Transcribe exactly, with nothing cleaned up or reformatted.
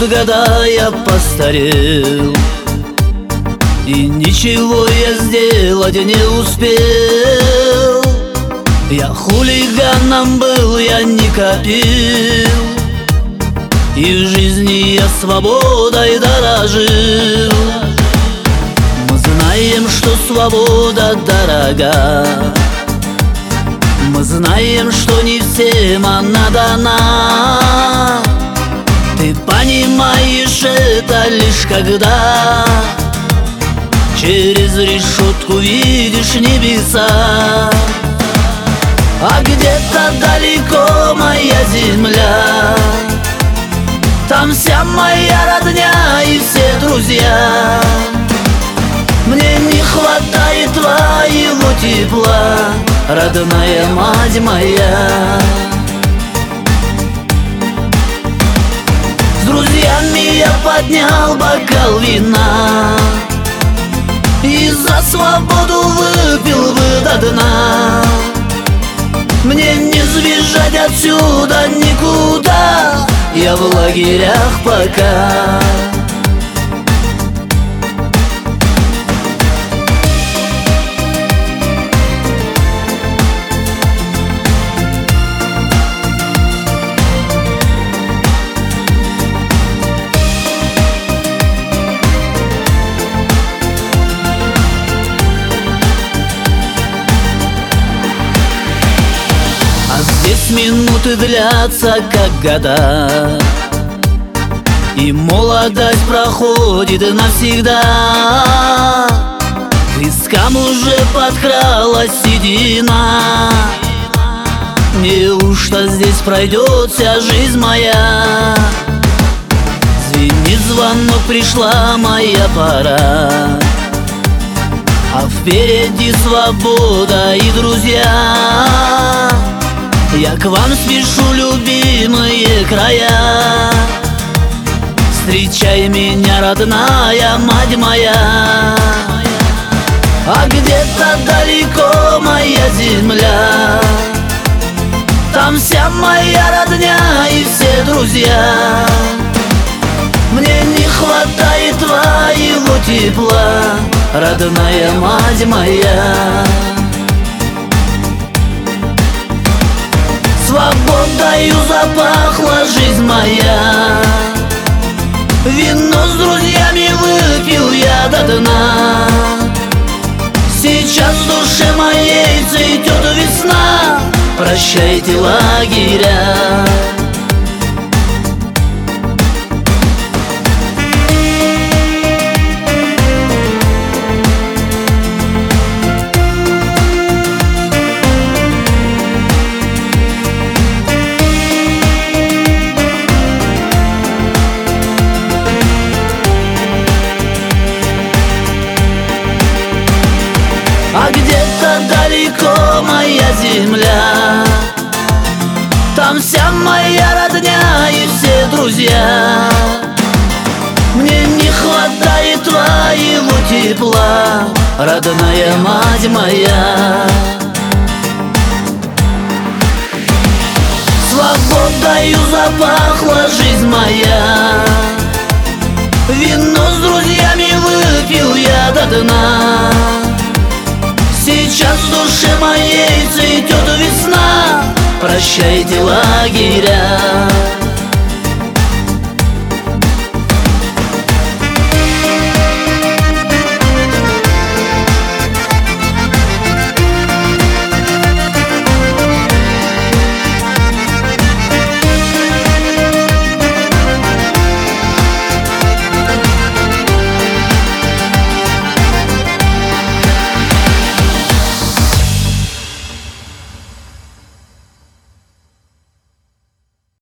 года, я постарел, и ничего я сделать не успел. Я хулиганом был, я не копил, и в жизни я свободой дорожил. Мы знаем, что свобода дорога, мы знаем, что не всем она дана. Ты понимаешь это лишь когда через решетку видишь небеса. А где-то далеко моя земля, там вся моя родня и все друзья. Мне не хватает твоего тепла, родная мать моя. С друзьями я поднял бокал вина и за свободу выпил бы до дна. Мне не сбежать отсюда никуда, я в лагерях пока. Здесь минуты длятся, как года, и молодость проходит навсегда. К вискам уже подкралась седина. Неужто здесь пройдет вся жизнь моя? Звенит звонок, пришла моя пора, а впереди свобода и друзья. Я к вам спешу, любимые края, встречай меня, родная мать моя. А где-то далеко моя земля, там вся моя родня и все друзья. Мне не хватает твоего тепла, родная мать моя. Свободою запахла жизнь моя, вино с друзьями выпил я до дна. Сейчас в душе моей цветет весна, прощайте лагеря. А где-то далеко моя земля, там вся моя родня и все друзья. Мне не хватает твоего тепла, родная мать моя. Свободою запахла жизнь моя, вино с друзьями выпил я до дна. Сейчас в душе моей цветет весна, прощайте лагеря.